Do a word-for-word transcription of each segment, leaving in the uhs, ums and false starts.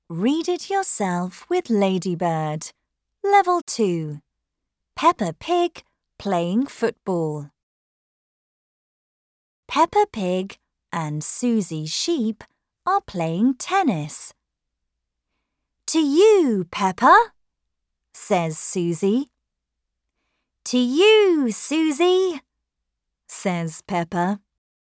Read it yourself with Ladybird. Level two. Peppa Pig playing football. Peppa Pig and Susie Sheep are playing tennis. To you, Peppa, says Susie. To you, Susie, says Peppa.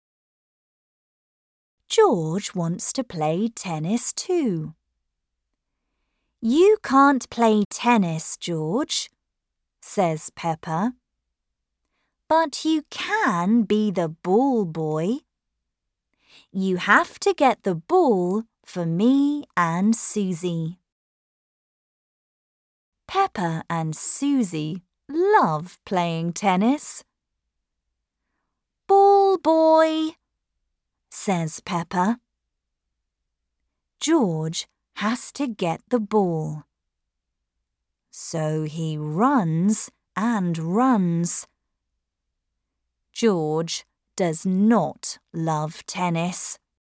George wants to play tennis too. You can't play tennis, George, says Peppa. But you can be the ball boy. You have to get the ball for me and Susie. Peppa and Susie love playing tennis. Ball boy, says Peppa. George has to get the ball. So he runs and runs. George does not love tennis.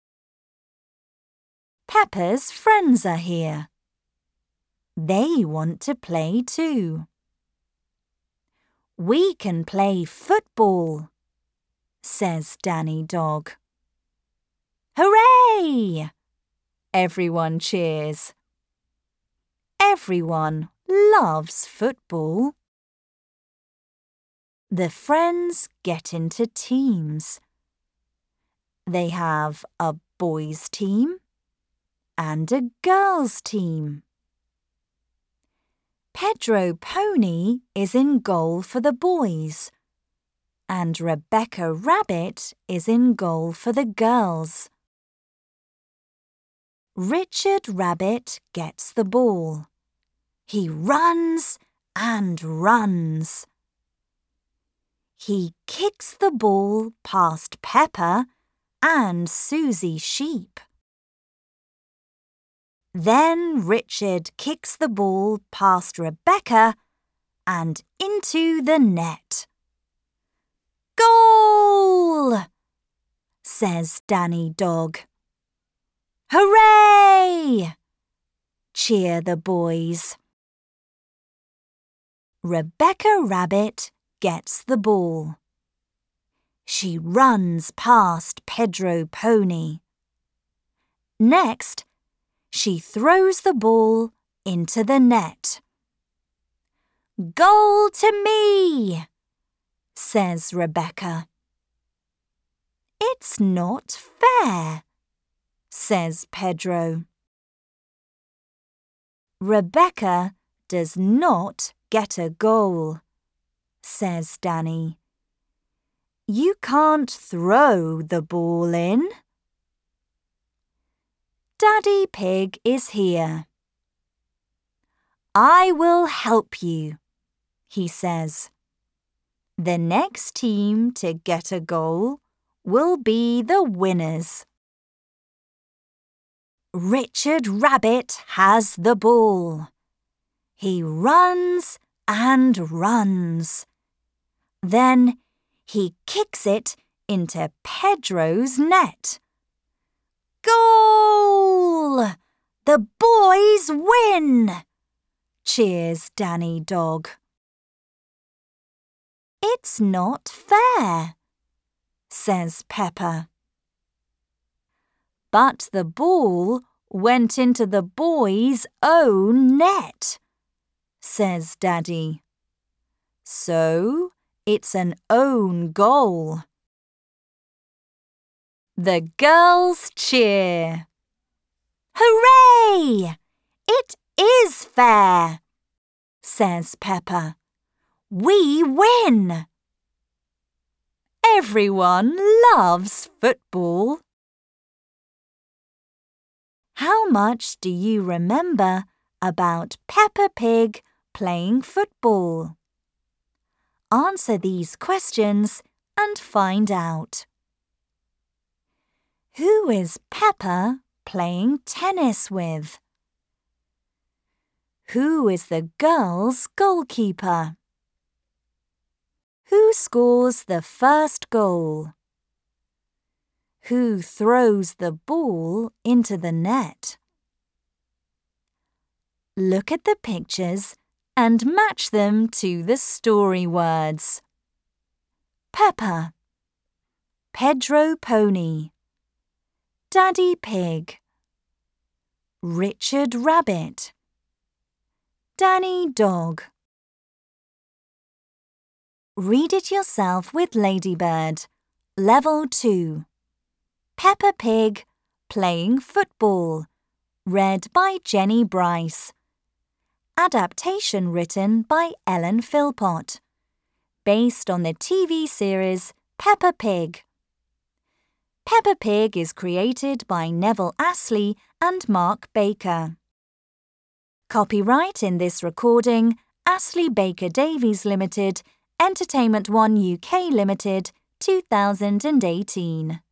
Peppa's friends are here. They want to play too. We can play football, says Danny Dog. Hooray! Everyone cheers. Everyone loves football. The friends get into teams. They have a boys' team and a girls' team. Pedro Pony is in goal for the boys, and Rebecca Rabbit is in goal for the girls. Richard Rabbit gets the ball. He runs and runs. He kicks the ball past Peppa and Susie Sheep. Then Richard kicks the ball past Rebecca and into the net. Goal! Says Danny Dog. Hooray! Cheer the boys. Rebecca Rabbit gets the ball. She runs past Pedro Pony. Next, she throws the ball into the net. Goal to me, says Rebecca. It's not fair, says Pedro. Rebecca does not get a goal, says Danny. You can't throw the ball in. Daddy Pig is here. I will help you, he says. The next team to get a goal will be the winners. Richard Rabbit has the ball. He runs and runs. Then he kicks it into Pedro's net. Goal! The boys win! Cheers Danny Dog. It's not fair, says Peppa. But the ball went into the boys' own net, says Daddy. So it's an own goal. The girls cheer. Hooray! It is fair, says Peppa. We win. Everyone loves football. How much do you remember about Peppa Pig playing football? Answer these questions and find out. Who is Peppa playing tennis with? Who is the girls' goalkeeper? Who scores the first goal? Who throws the ball into the net? Look at the pictures and match them to the story words. Peppa, Pedro Pony, Daddy Pig, Richard Rabbit, Danny Dog. Read it yourself with Ladybird. Level two. Peppa Pig playing football. Read by Jenny Bryce. Adaptation written by Ellen Philpott. Based on the T V series Peppa Pig. Peppa Pig is created by Neville Astley and Mark Baker. Copyright in this recording, Astley Baker Davies Limited, Entertainment One U K Limited, two thousand eighteen.